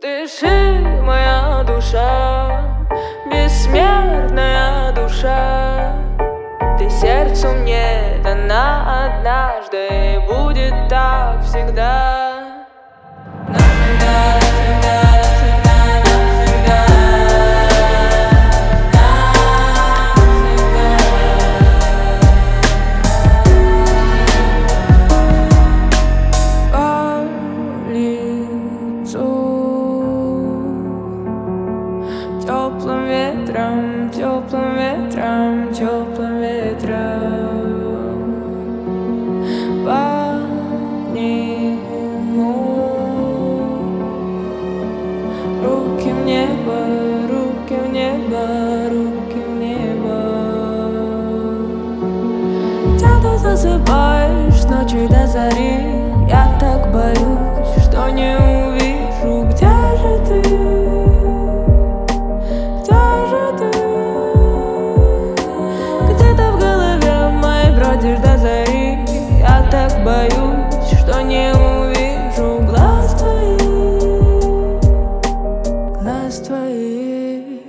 Дыши, моя душа, бессмертная душа. Ты сердцу мне дана однажды, и будет так всегда. Навсегда, навсегда, навсегда, навсегда. Теплым ветром, теплым ветром, теплым ветром подниму руки в небо, руки в небо, руки в небо. Где-то засыпаешь ночью до зари. Я так боюсь, что не увижу, где же ты? Бродишь до зари, я так боюсь, что не увижу глаз твоих.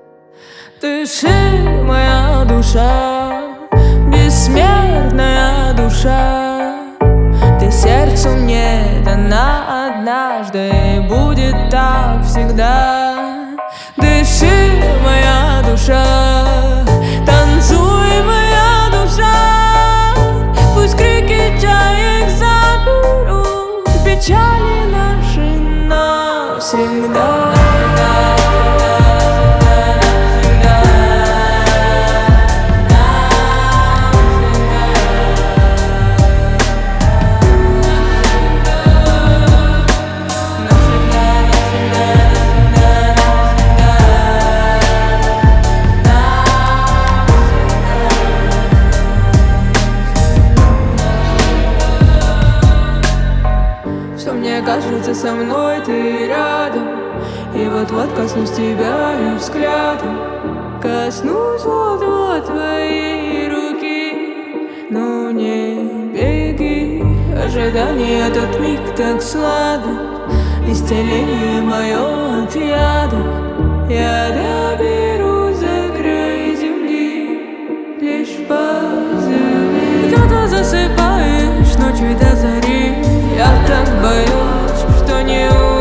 Дыши, моя душа, бессмертная душа. Ты сердцу мне дана однажды, и будет так всегда. Дыши, моя душа, танцуй, моя душа. Пусть крики чаек заберут печали наши навсегда. Мне кажется, со мной ты рядом, и вот-вот коснусь тебя я взглядом. Коснусь вот-вот твоей руки. Ну не беги, ожидание этот миг так сладок. Исцеление мое от яда. Я доберусь за край земли, лишь позови. Где-то засыпаешь ночью до зари. Я так боюсь, что не